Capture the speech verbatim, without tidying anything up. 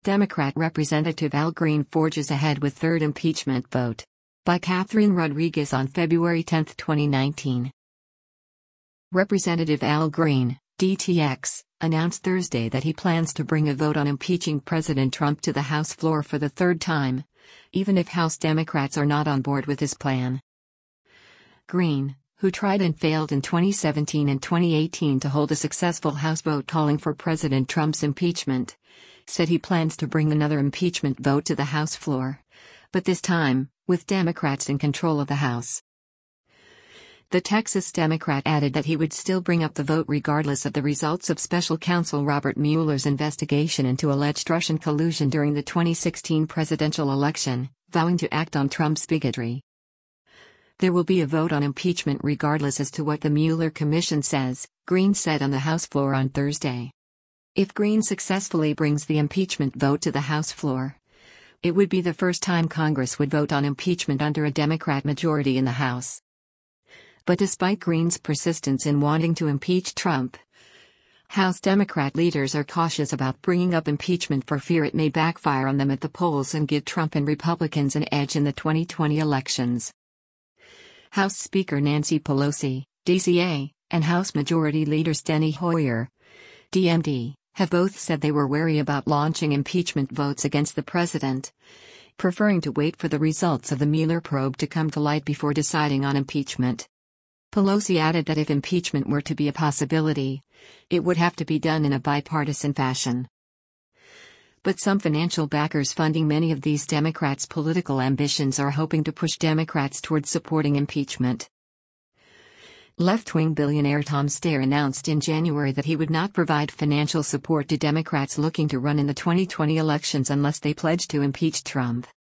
Democrat Representative Al Green forges ahead with third impeachment vote. By Catherine Rodriguez on February tenth, twenty nineteen. Representative Al Green, D T X, announced Thursday that he plans to bring a vote on impeaching President Trump to the House floor for the third time, even if House Democrats are not on board with his plan. Green, who tried and failed in twenty seventeen and twenty eighteen to hold a successful House vote calling for President Trump's impeachment, said he plans to bring another impeachment vote to the House floor, but this time, with Democrats in control of the House. The Texas Democrat added that he would still bring up the vote regardless of the results of Special Counsel Robert Mueller's investigation into alleged Russian collusion during the twenty sixteen presidential election, vowing to act on Trump's bigotry. There will be a vote on impeachment regardless as to what the Mueller Commission says, Green said on the House floor on Thursday. If Green successfully brings the impeachment vote to the House floor, it would be the first time Congress would vote on impeachment under a Democrat majority in the House. But despite Green's persistence in wanting to impeach Trump, House Democrat leaders are cautious about bringing up impeachment for fear it may backfire on them at the polls and give Trump and Republicans an edge in the twenty twenty elections. House Speaker Nancy Pelosi, D C A, and House Majority Leader Steny Hoyer, D M D, have both said they were wary about launching impeachment votes against the president, preferring to wait for the results of the Mueller probe to come to light before deciding on impeachment. Pelosi added that if impeachment were to be a possibility, it would have to be done in a bipartisan fashion. But some financial backers funding many of these Democrats' political ambitions are hoping to push Democrats towards supporting impeachment. Left-wing billionaire Tom Steyer announced in January that he would not provide financial support to Democrats looking to run in the twenty twenty elections unless they pledge to impeach Trump.